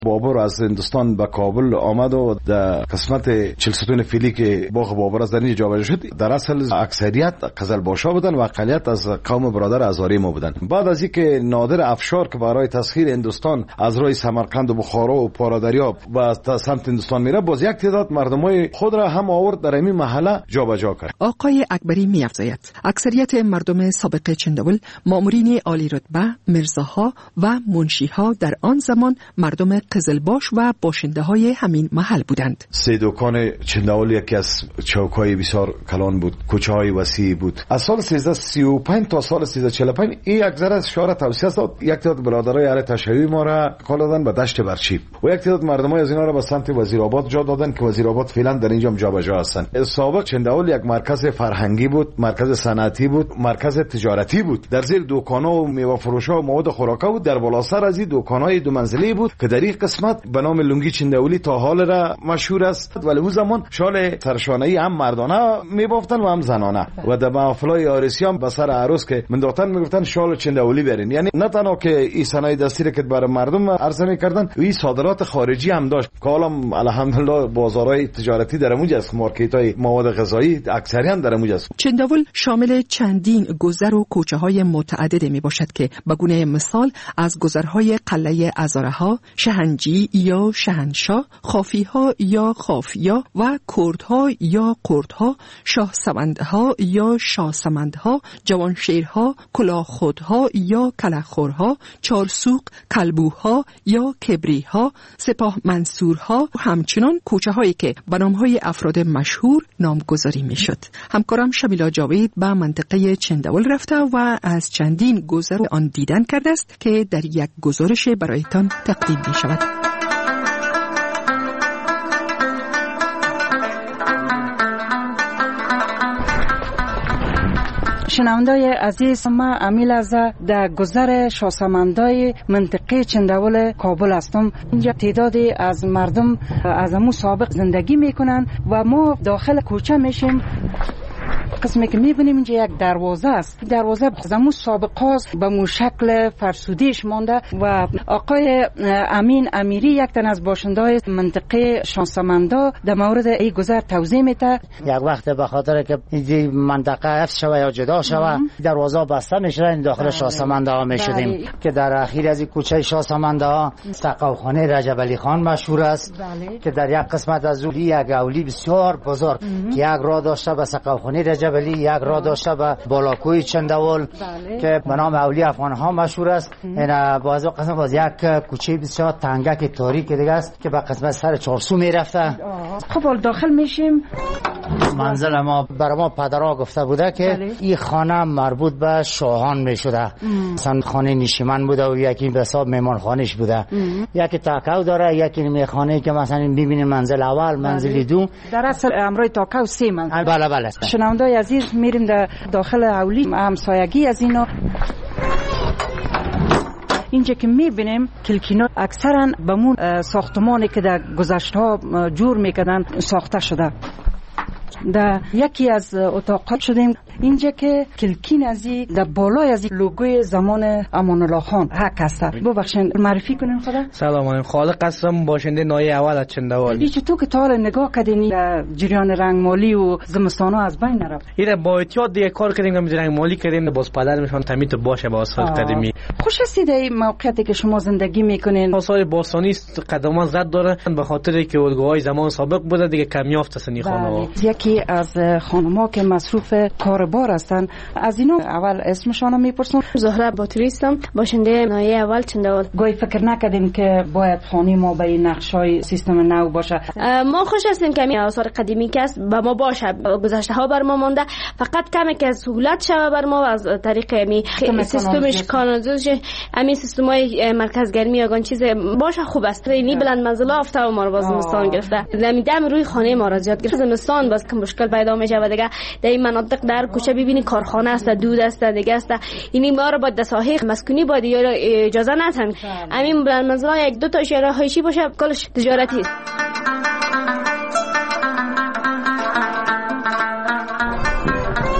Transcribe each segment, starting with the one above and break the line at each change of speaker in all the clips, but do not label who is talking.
بابر از هندوستان به کابل آمد و در قسمت 40 ستون فیلی که باغ بابر از در اینجا جابجا شد، در اصل اکثریت قزلباشا بودن و اقلیت از قوم برادر هزاره ما بودن. بعد از اینکه نادر افشار که برای تسخیر هندوستان از راه سمرقند و بخارا و پارادریاب و سمت هندوستان میره، باز یک تعداد مردمای خود را هم آورد در این محله جابجا کرد.
آقای اکبری می‌افزاید اکثریت مردم سابق چندول، مامورین عالی رتبه، مرزاها و منشیها در آن زمان مردم قزلباش و باشنده‌های همین محل بودند.
سه دکان چندول یکی از چوک‌های بسیار کلان بود، کوچه‌های وسیع بود. از سال 1335 تا سال 1345 این یک ذره از شهر توسعه داد. یک تعداد برادرای اهل تشیع ما را کال دادن به دشت برچیب و یک تعداد مردمای از اینا را به سمت وزیرآباد جا دادن که وزیرآباد فعلا در اینجا جابجا هستند. سابق چندول یک مرکز فرهنگی بود، مرکز صنعتی بود، مرکز تجارتی بود. در زیر دکان‌ها و میوه فروش‌ها و مواد خوراکی بود. در بالاسر از این دکان‌های دو منزلی بود که در این قسمت به نام لنگی چندولی تا حال را مشهور است. ولی اون زمان شال سرشانه‌ای هم مردانه می‌بافتن و هم زنانه و در محفل‌های عروسی هم به سر عروس که منداختن میگفتن شال چندولی برین. یعنی نه تنها که این صنایع دستی را که برای مردم عرضه می‌کردن، این صادرات خارجی هم داشت. که حالا الحمدلله بازارهای تجارتی در اونجا است، مارکت‌های مواد غذایی اکثریاً در اونجا است.
چندول شامل چندین گذر و کوچه‌های متعدد میباشد که به گونه مثال از گذرهای قلعه ازارها، شهنجی یا شهنشاه، خافیها یا خافیا و کردها یا کردها، شاهسمندها یا شاهسمندها، جوانشیرها، کلاخودها یا کلخورها، چارسوق، کلبوها یا کبریها، سپاه منصورها و همچنان کوچه‌هایی که به نام‌های افراد مشهور نامگذاری میشد. همکارم شمیلا جاوید به منطقه چندول رفته و از چندین گذر آن دیدن کرده است که در یک گزارش برایتان تقدیم می شود.
شنوندای عزیز، ما امیل از در گذر شاهسمندای منطقه چندول کابل هستم. اینجا تعدادی از مردم از امو سابق زندگی میکنن و ما داخل کوچه میشیم. قسمی که میبینیم اینجا یک دروازه است. دروازه زمو سابقاز به مو شکل فرسودیش مانده و آقای امین امیری یک تن از باشنده‌های منطقه شاهسمندا در مورد این گذر توضیح میده.
یک وقت به خاطر که این منطقه حفظ شوه یا جدا شوه، دروازه بسته میشه، داخل شاهسمندا میشدیم که در اخیر از این کوچه شاهسمندا سقاوخانه رجب علی خان مشهور است که در یک قسمت از اون یک اولی بسیار بزرگ که یک راه داشته به سقاوخانه رجب علی، یک راه داشته به بالاکوی چندول که به نام اولی افغان ها مشهور است. این باز قسمت باز یک کوچه بسیار تنگک تاریک دیگه است که به قسمت سر چارسو میرفته.
خب داخل میشیم.
منزل ما برای ما پدرها گفته بوده که این خانه مربوط به شاهان میشده، مثلا خانه نشیمن بوده و یکی به حساب میمان خانش بوده. یکی تاکاو داره، یکی میخانه که مثلا میبینیم منزل اول، منزل دو.
در اصل امروی تاکاو سه منزل.
بله بله.
شنوندای عزیز، میریم در داخل اولی همسایگی از اینا. اینجا که میبینیم کلکینا اکثرا به مون ساختمانی که در گذشته ها جور میکردن ساخته شده. در یکی از اتاقات شدیم اینجا که کلکین ازی در بالای ازی لوگوی زمان امان الله خان حق هست. ببخشید معرفی کنین خدا.
سلام علیکم، خالق هستم، باشنده نایه اول از چندول.
این چطور که تا حالا نگاه کردین در جریان رنگمالی و زمستانا از بین نرفت؟
این با احتیاط دیگه کار کردیم، رنگمالی کردیم، باز پدرمشان تمیت باشه با آثار قدیمی.
خوش هستید این موقعیتی که شما زندگی میکنین؟
آثار باستانی قدمان زد داره به خاطر که الگوهای زمان سابق بوده دیگه کمیافت است این خانه‌ها.
یکی از خانم‌ها که مصروف کاربار هستن، از اینا اول اسمشون رو میپرسم.
زهره باتری هستم، باشنده نایه اول چندول.
گوی فکر نکردیم که باید خانه ما به این نقشای سیستم نو باشه.
ما خوش هستیم که آثار قدیمی که است به ما باشه، گذشته ها بر ما مونده، فقط کمی که سهولت شوه بر ما از طریق سیستمش کانالیزاسیون، همین سیستمای مرکز گرمی یا چیز باشه خوب است. اینی بلند منزله افته و ما رو باز زمستان گرفته، دم روی خانه ما را زیاد گرفته. زمستان باز کم مشکل پیدا میشه و دیگه در این مناطق در کوچه ببینی کارخانه است، دود است، دیگه است. اینی ما رو با دساهی مسکونی با دیگه اجازه ندن. همین بلند منزله یک دو تا شهر هایشی باشه، کلش تجارتی است.
خب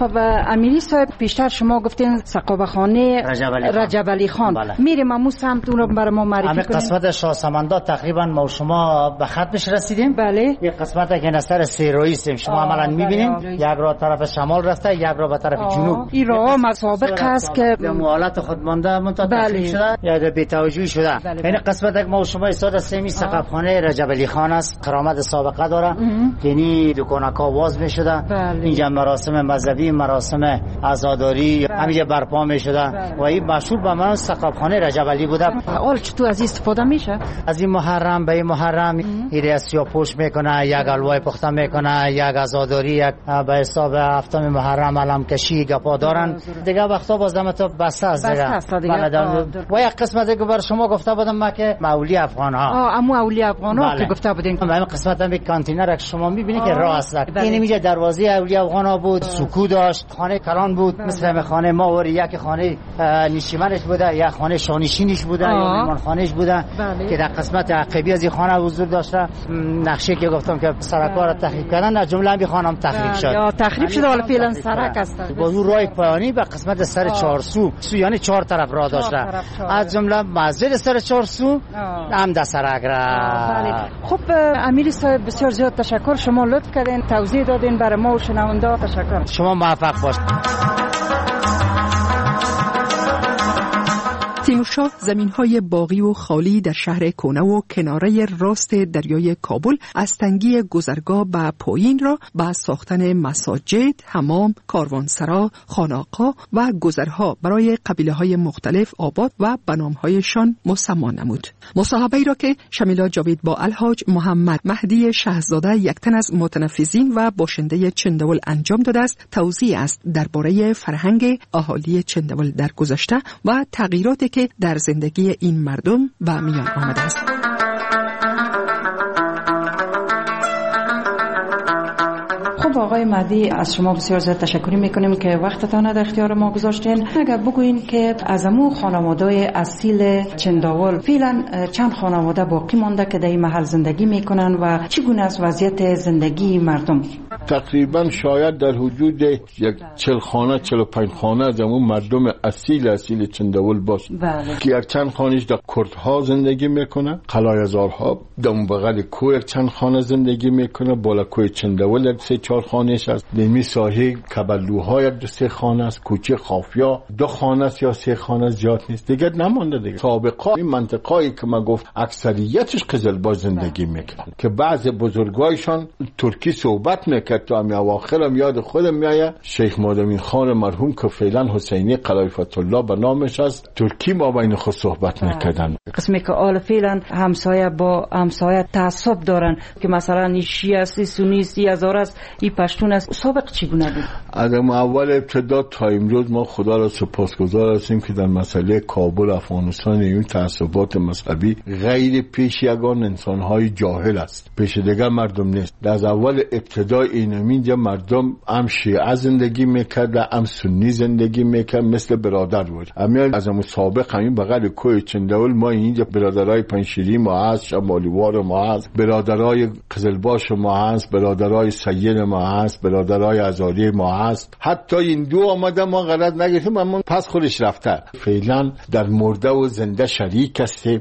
خب امیری صاحب پیشتر شما گفتین ثقافت خانه رجب علی خان.
بله.
میریم همون سمت اون رو برای ما معرفی کنیم.
قسمت شاه سمندا تقریبا ما و شما به ختمش رسیدیم.
بله.
یک قسمت که نصر سیرویی است شما عملا میبینیم، یک را طرف شمال رفته، یک را به طرف جنوب.
این راه مسابق است که
به حالت خود مانده منتهی شده یا به توجهی شده. این قسمت که ما و شما استاد هستیم ثقافت خانه رجب علی خان است، کرامت سابقه داره. یعنی دکانکا باز میشده. اینجا مراسم مذهبی، مراسم عزاداری همینجا برپا میشده و این مشهور به من ثقافت خانه رجب علی بوده.
حال چطور از استفاده میشه؟
از این محرم به این محرم ایره سیاپوش میکنه، یک حلوای پخته میکنه، یک عزاداری، یک به حساب هفتم محرم علم کشی گپا دارن دیگه. وقتا باز دمتو بسته است دیگه. و یک قسمت که بر شما گفته بودم ما که اولیاء افغان ها
امو اولیاء افغان ها که گفته بودین.
همین قسمت هم کانتینر که شما میبینید که راه است. این اینجا دروازه اولیاء افغان ها بود، سکو داشت، خانه کلان بود مثل خانه ما و یک خانه نشیمنش بوده، یک خانه شانشینش بوده، یا مهمان خانهش بوده که در قسمت عقبی از این خانه حضور داشته. نقشه که گفتم که سرکار تخریب کردن، از جمله این خانم تخریب شد.
یا تخریب شده ولی فعلا سرک است.
با اون راه پایانی به قسمت سر 4 سو یعنی 4 طرف راه داشته، از جمله مسجد سر 4 سو هم در سرک را.
خب امیری صاحب بسیار زیاد تشکر، شما لطف کردین توضیح دادین برای ما و شنونده. تشکر.
شما موفق باشید.
تیمورشاه زمین‌های باغی و خالی در شهر کنه و کناره راست دریای کابل از تنگی گذرگاه به پایین را با ساختن مساجد، حمام، کاروانسرا، خانقاه و گذرها برای قبیله‌های مختلف آباد و به نام‌هایشان مسما نمود. مصاحبه‌ای را که شمیلا جاوید با الحاج محمد مهدی شهزاده یک تن از متنفذین و باشنده چندول انجام داده است، توضیح است درباره فرهنگ اهالی چندول در گذشته و تغییراتی که در زندگی این مردم به میان آمده است.
خب آقای مهدی، از شما بسیار زیاد تشکر میکنیم که وقتتان در اختیار ما گذاشتین. اگر بگوین که از امو خانواده‌های اصیل چنداول فعلا چند خانواده باقی مانده که در این محل زندگی میکنن و چگونه است وضعیت زندگی مردم؟
تقریبا شاید در حدود یک 40 خانه 45 خانه از امو مردم اصیل چنداول باشه. که یک چند خانهش در کردها زندگی میکنه، قلایزارها در بغل کوه یک چند خانه زندگی میکنه، بالا کوه چنداول یک 3-4 خانهش است، نیمی ساحل کبلوها یک 2-3 خانه است، کوچه خافیا 2 خانه است یا 3 خانه زیاد نیست دیگه، نمونده دیگه. سابقا این منطقه‌ای که ما گفت اکثریتش قزلباش زندگی میکنن که بعض بزرگایشان ترکی صحبت میکرد. تو هم اواخرم یاد خودم میاد شیخ مادامین خان مرحوم که فعلا حسینی قلایفت الله به نامش است، ترکی ما بین خود صحبت میکردن.
قسمی که آل فعلا همسایه با همسایه تعصب دارن که مثلا شیعه است، سنی است، هزار است، این پشتون است. سابق چگونه بود؟
از اول ابتدا تا امروز ما خدا را سپاسگزار هستیم که در مسئله کابل افغانستان این تعصبات مذهبی غیر پیش یگان انسان‌های جاهل است، پیش دیگر مردم نیست. از اول ابتدای اینجا مردم هم شیعه زندگی میکرد، هم سنی زندگی میکرد، مثل برادر بود. همین از اون سابق همین بغل کوه چنداول ما اینجا برادرای پنشیری ما هست، شمالیوار ما هست، برادرای قزلباش ما هست، برادرای سید ما هست، برادرای ازاری ما هست. حتی این دو آمده ما غلط نگیریم، اما پس خودش رفته. فعلا در مرده و زنده شریک هستیم.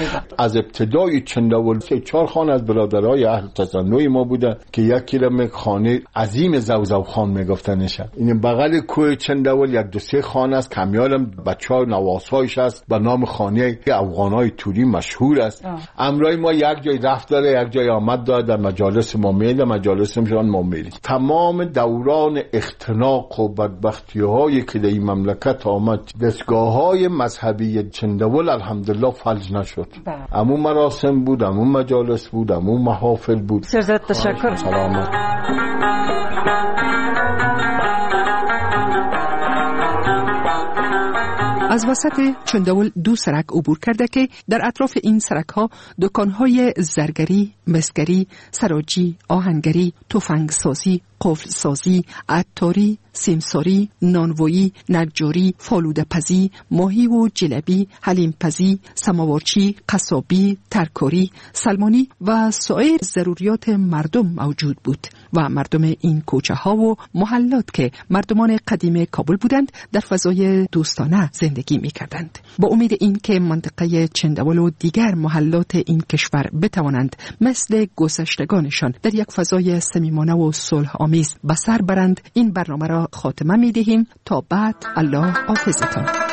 از ابتدای چنداول 4 خانه از برادرای اهل تصنع ما بوده که یکی را خانه عظیم زوزو خان میگفتنش. این بغل کوه چنداول یک 2-3 خانه است، کمیالم بچه‌ها نواسایش است به نام خانه افغانای توری مشهور است. امرای ما یک جای رفت داره، یک جای آمد داره، در مجالس ما میله، مجالس ما میله. تمام دوران اختناق و بدبختی‌هایی که در این مملکت آمد، دستگاه‌های مذهبی چنداول الحمدلله فلج نشد. همون مراسم بود، همون مجالس بود، همون محافل بود.
سرزد تشکر.
سلامت.
از وسط چنداول 2 سرک عبور کرده که در اطراف این سرک ها دکان های زرگری، مسگری، سراجی، آهنگری، تفنگسازی، قفل سازی، عطاری، سیمساری، نانوایی، نجاری، فالوده پزی، ماهی و جلبی، حلیم پزی، سماورچی، قصابی، ترکاری، سلمانی و سایر ضروریات مردم موجود بود و مردم این کوچه ها و محلات که مردمان قدیم کابل بودند در فضای دوستانه زندگی می کردند. با امید این که منطقه چندول و دیگر محلات این کشور بتوانند مثل گذشتگانشان در یک فضای صمیمانه و صلح آمیز به سر برند، این برنامه را خاتمه می دهیم تا بعد. الله حافظتان.